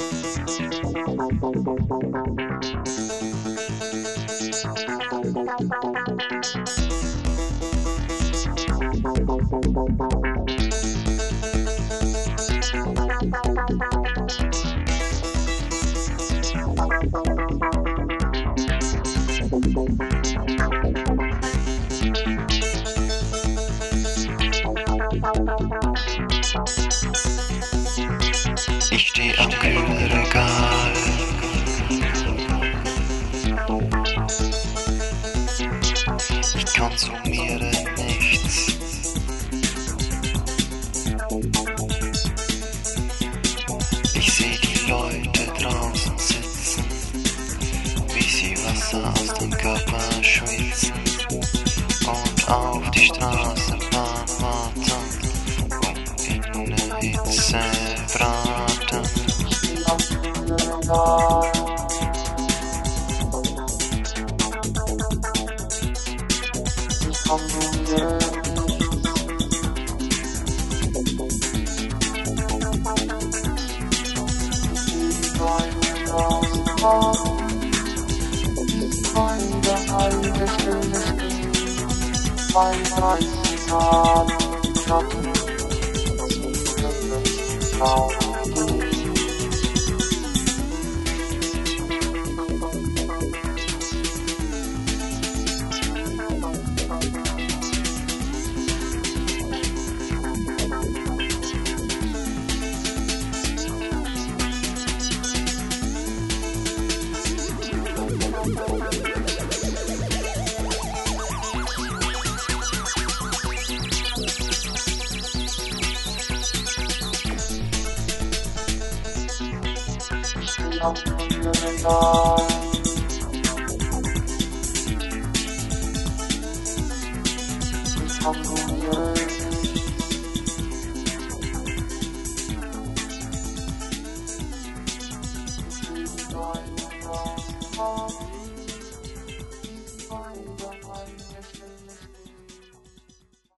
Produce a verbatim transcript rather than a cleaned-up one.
Ich steh am Kühlregal. Ich konsumiere nichts. Ich seh die Leute draußen sitzen, wie sie Wasser aus dem Körper schwitzen und auf die Straße fahren warten und in der Hitze braten. I'm